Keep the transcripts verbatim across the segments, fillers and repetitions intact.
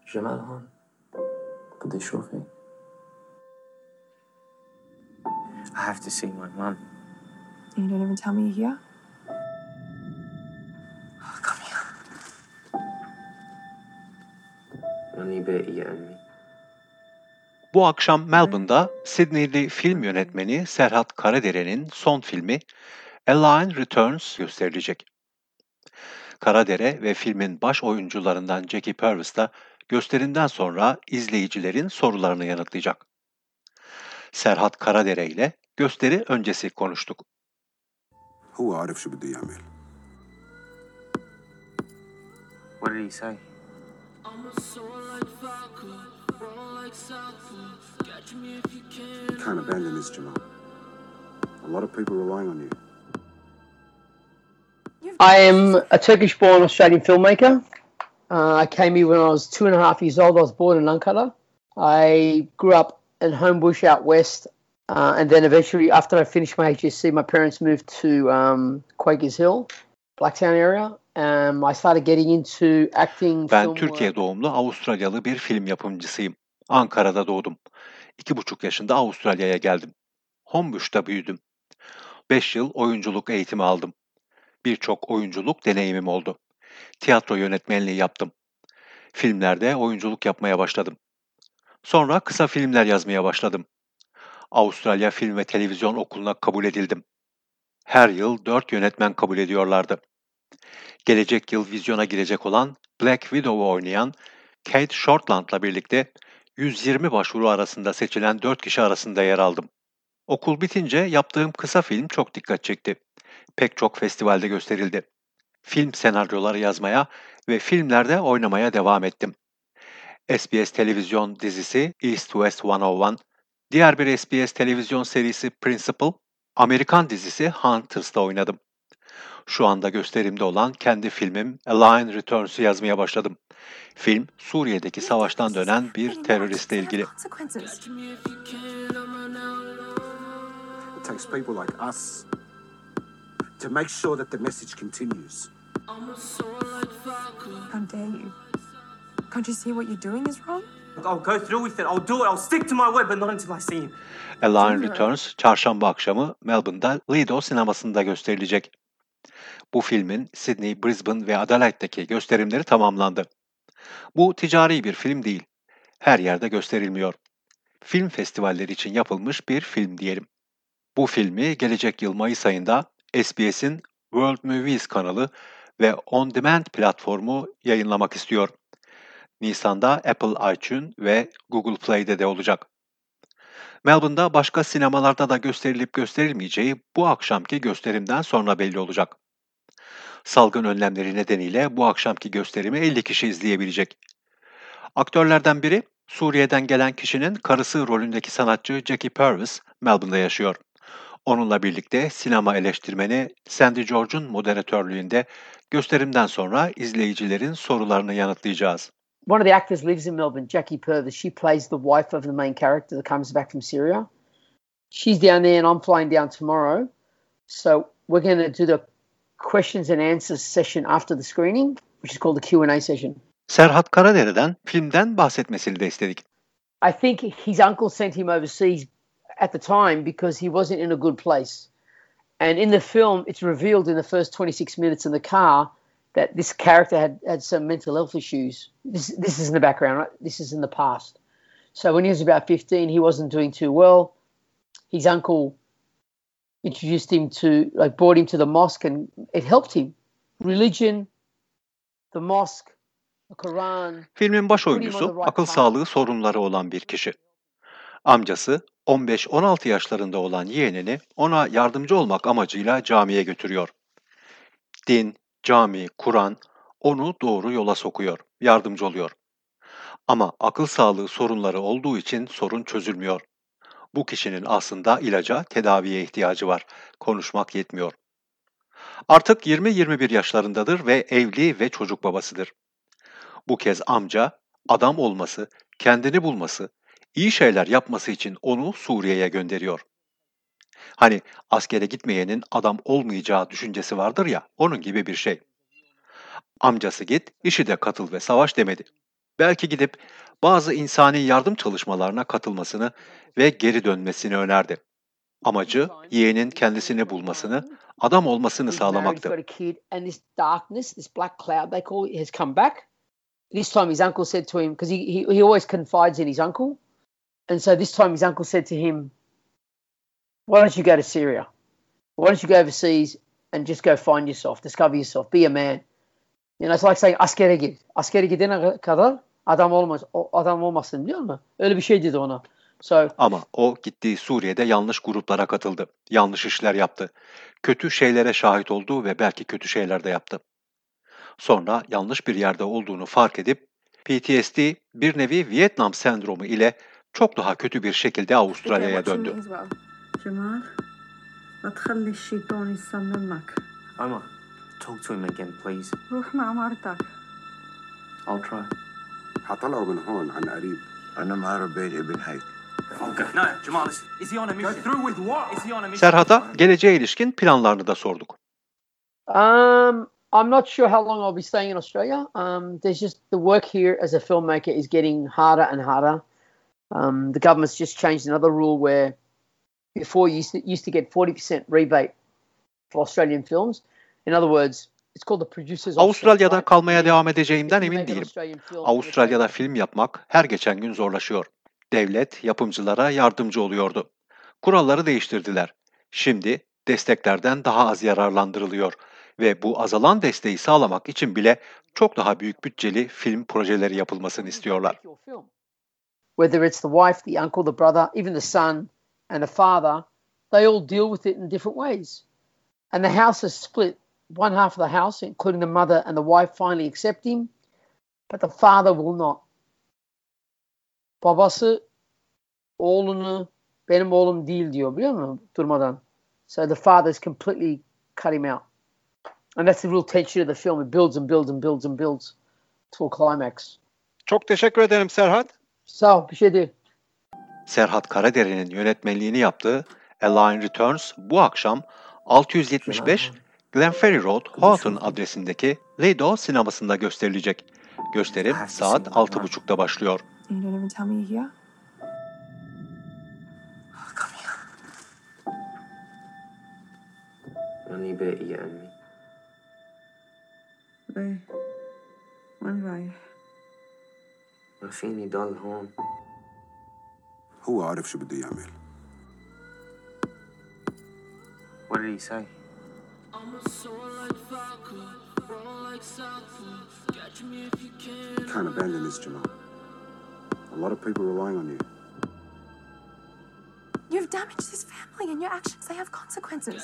J'ai mal هون بدي أشوفك. I have to see my mum. You don't even tell me you're here? Come here. ماني باقي يا أمي. Bu akşam Melbourne'da Sydney'li film yönetmeni Serhat Karadere'nin son filmi A Lion Returns gösterilecek. Karadere ve filmin baş oyuncularından Jackie Purvis da gösterimden sonra izleyicilerin sorularını yanıtlayacak. Serhat Karadere ile gösteri öncesi konuştuk. هو عارف شو بده يعمل. What did he say? You can't abandon this, Jamal. A lot of people relying on you. I am a Turkish-born Australian filmmaker. Uh, I came here when I was two and a half years old. I was born in Ankara. I grew up in Homebush out west, uh, and then eventually, after I finished my H S C, my parents moved to um, Quakers Hill, Blacktown area. Um, I started getting into acting. Ben film Türkiye work. doğumlu Avustralyalı bir film yapımcısıyım. Ankara'da doğdum. İki buçuk yaşında Avustralya'ya geldim. Homebush'ta büyüdüm. Beş yıl oyunculuk eğitimi aldım. Birçok oyunculuk deneyimim oldu. Tiyatro yönetmenliği yaptım. Filmlerde oyunculuk yapmaya başladım. Sonra kısa filmler yazmaya başladım. Avustralya Film ve Televizyon Okulu'na kabul edildim. Her yıl dört yönetmen kabul ediyorlardı. Gelecek yıl vizyona girecek olan Black Widow'u oynayan Kate Shortland'la birlikte yüz yirmi başvuru arasında seçilen dört kişi arasında yer aldım. Okul bitince yaptığım kısa film çok dikkat çekti. Pek çok festivalde gösterildi. Film senaryoları yazmaya ve filmlerde oynamaya devam ettim. S B S televizyon dizisi East West yüz bir, diğer bir S B S televizyon serisi Principal, Amerikan dizisi Hunters'ta oynadım. Şu anda gösterimde olan kendi filmim A Lion Returns'u yazmaya başladım. Film, Suriye'deki savaştan dönen bir teröristle ilgili. It takes people like us to make sure that the message continues. How dare you? Can't you see what you're doing is wrong? I'll go through with it. I'll do it. I'll stick to my word, but not until I see him. A Lion Returns, çarşamba akşamı Melbourne'da Lido sinemasında gösterilecek. Bu filmin Sydney, Brisbane ve Adelaide'deki gösterimleri tamamlandı. Bu ticari bir film değil. Her yerde gösterilmiyor. Film festivalleri için yapılmış bir film diyelim. Bu filmi gelecek yıl Mayıs ayında S B S'in World Movies kanalı ve On Demand platformu yayınlamak istiyor. Nisan'da Apple iTunes ve Google Play'de de olacak. Melbourne'da başka sinemalarda da gösterilip gösterilmeyeceği bu akşamki gösterimden sonra belli olacak. Salgın önlemleri nedeniyle bu akşamki gösterimi elli kişi izleyebilecek. Aktörlerden biri Suriye'den gelen kişinin karısı rolündeki sanatçı Jackie Purvis Melbourne'da yaşıyor. Onunla birlikte sinema eleştirmeni Sandy George'un moderatörlüğünde gösterimden sonra izleyicilerin sorularını yanıtlayacağız. One of the actors lives in Melbourne, Jackie Purvis. She plays the wife of the main character that comes back from Syria. She's down there and I'm flying down tomorrow. So we're going to do the questions and answers session after the screening, which is called the Q and A session. Serhat Karadere'den filmden bahsetmesini de istedik. I think his uncle sent him overseas at the time because he wasn't in a good place. And in the film, it's revealed in the first twenty-six minutes in the car that this character had, had some mental health issues. This, this is in the background, right? This is in the past. So when he was about fifteen, he wasn't doing too well. His uncle introduced him to, like, brought him to the mosque and it helped him. Religion, the mosque, the Quran. Filmin baş oyuncusu akıl sağlığı sorunları olan bir kişi. Amcası on beş on altı yaşlarında olan yeğenini ona yardımcı olmak amacıyla camiye götürüyor. Din, cami, Kur'an onu doğru yola sokuyor, yardımcı oluyor. Ama akıl sağlığı sorunları olduğu için sorun çözülmüyor. Bu kişinin aslında ilaca, tedaviye ihtiyacı var. Konuşmak yetmiyor. Artık yirmi yirmi bir yaşlarındadır ve evli ve çocuk babasıdır. Bu kez amca, adam olması, kendini bulması, iyi şeyler yapması için onu Suriye'ye gönderiyor. Hani askere gitmeyenin adam olmayacağı düşüncesi vardır ya, onun gibi bir şey. Amcası git, işi de katıl ve savaş demedi. Belki gidip bazı insani yardım çalışmalarına katılmasını ve geri dönmesini önerdi. Amacı yeğenin kendisini bulmasını, adam olmasını He's married, he's sağlamaktı. got a kid, and this darkness, this black cloud they call it, has come back. This time his uncle said to him, because he, he, he always confides in his uncle, and so this time his uncle said to him, why don't you go to Syria? Why don't you go overseas and just go find yourself, discover yourself, be a man? You know, it's like saying askere git. Askere gidene kadar adam olmaz, o adam olmasın, biliyor musun? Öyle bir şey dedi ona. So Ama o gittiği Suriye'de yanlış gruplara katıldı. Yanlış işler yaptı. Kötü şeylere şahit oldu ve belki kötü şeyler de yaptı. Sonra yanlış bir yerde olduğunu fark edip P T S D bir nevi Vietnam sendromu ile çok daha kötü bir şekilde Avustralya'ya döndü. جمال لا تخلي الشيطان يسممك. Omar, talk to him again, please. روح مع مرتك. I'll try. حطلعوا من هون عن قريب. أنا مهرب بين ابن هيك. Okay. No, Jamal, is, is he on a mission? Go through with what? Is he on a mission? Serhat'a geleceğe ilişkin planlarını da sorduk. Um, I'm not sure how long I'll be staying in Australia. Um, there's just the work here as a filmmaker is getting harder and harder. Um, the government's just changed another rule where before you used to, used to get forty percent rebate for Australian films. In other words, it's called the producers. Avustralya'da offset, kalmaya right? devam edeceğimden If you emin make an değilim. Australian film, Avustralya'da film yapmak her geçen gün zorlaşıyor. Devlet yapımcılara yardımcı oluyordu. Kuralları değiştirdiler. Şimdi desteklerden daha az yararlandırılıyor ve bu azalan desteği sağlamak için bile çok daha büyük bütçeli film projeleri yapılmasını istiyorlar. Whether it's the wife, the uncle, the brother, even the son and the father, they all deal with it in different ways. And the house is split. One half of the house, including the mother and the wife, finally accept him, but the father will not. Babası oğlunu benim oğlum değil diyor, biliyor musun? Durmadan. So the father's completely cut him out. And that's the real tension of the film. It builds and builds and builds and builds to a climax. Çok teşekkür ederim Serhat. Sağ ol, bir şey değil. Serhat Karadere'nin yönetmenliğini yaptığı A Line Returns bu akşam altı yüz yetmiş beş Glenferrie Road, Houghton adresindeki Lido sinemasında gösterilecek. Gösterim saat altı buçukta başlıyor. You don't even tell me you're here? Come here. أنا باقي يا أمي. ليه؟ وين رايح؟ ما فيني ضل هون. هو عارف شو بده يعمل. What did he say? You can't abandon this, Jamal. A lot of people relying on you. You've damaged this family, and your actions, they have consequences.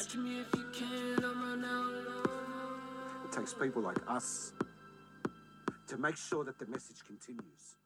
It takes people like us to make sure that the message continues.